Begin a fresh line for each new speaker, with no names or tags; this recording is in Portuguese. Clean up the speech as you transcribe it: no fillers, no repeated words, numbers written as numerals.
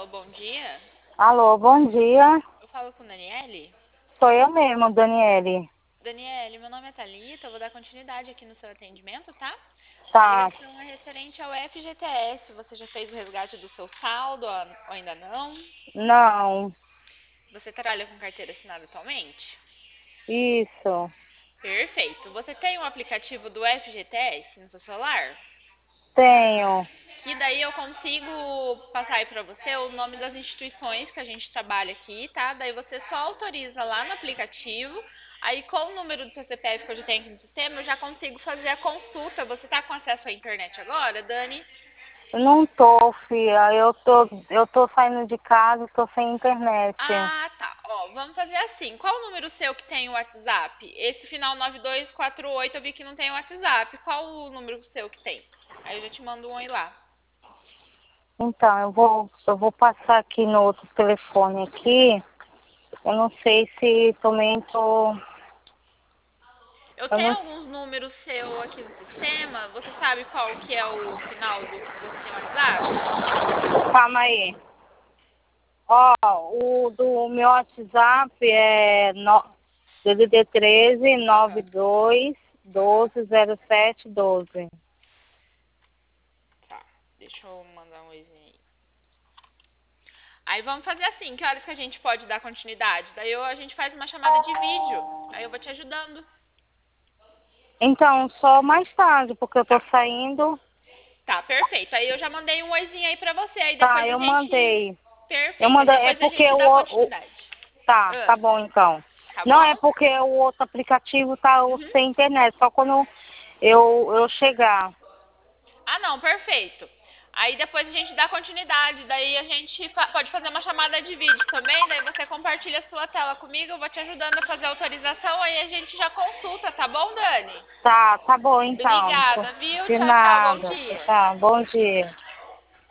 Alô, bom dia.
Alô, bom dia.
Eu falo com Daniele.
Sou eu mesmo, Daniele.
Daniele, meu nome é Thalita, eu vou dar continuidade aqui no seu atendimento, tá? A
Tá.
ligação é referente ao FGTS. Você já fez o resgate do seu saldo ou ainda não?
Não.
Você trabalha com carteira assinada atualmente?
Isso.
Perfeito. Você tem um aplicativo do FGTS no seu celular?
Tenho.
Que daí eu consigo passar aí pra você o nome das instituições que a gente trabalha aqui, tá? Daí você só autoriza lá no aplicativo. Aí com o número do seu CPF que eu já tenho aqui no sistema, eu já consigo fazer a consulta. Você tá com acesso à internet agora, Dani?
Não tô, filha. Eu tô saindo de casa, tô sem internet.
Ah, tá. Ó, vamos fazer assim. Qual o número seu que tem o WhatsApp? Esse final 9248 eu vi que não tem o WhatsApp. Qual o número seu que tem? Aí eu já te mando um aí lá.
Então, eu vou passar aqui no outro telefone aqui. Eu não sei se também tô.
Eu
Eu
tenho
não.
alguns números seu aqui no sistema. Você sabe qual que é o final do que você tem no WhatsApp?
Calma aí. Ó, o do meu WhatsApp é DDD 13
Aham.
92 12 07 12.
Tá. Deixa eu mandar um oizinho aí. Aí vamos fazer assim, que horas que a gente pode dar continuidade? Daí a gente faz uma chamada de vídeo. Aí eu vou te ajudando.
Então, só mais tarde, porque eu tô
Tá.
saindo.
Tá, perfeito. Aí eu já mandei um oizinho aí pra você. Aí
Tá,
depois a
eu
gente.
mandei. Eu
Perfeito. Aí
mandei, é
depois a
porque
gente dá continuidade.
tá
Ah,
bom então.
tá
Não, é
bom?
porque o outro aplicativo tá
Uhum.
sem internet, só quando eu chegar.
Ah, não, perfeito. Aí depois a gente dá continuidade, daí a gente pode fazer uma chamada de vídeo também, daí você compartilha a sua tela comigo, eu vou te ajudando a fazer a autorização, aí a gente já consulta, tá bom, Dani?
Tá bom então.
Obrigada, viu?
De
Tchau, tchau, bom
nada.
dia.
Tá, bom dia.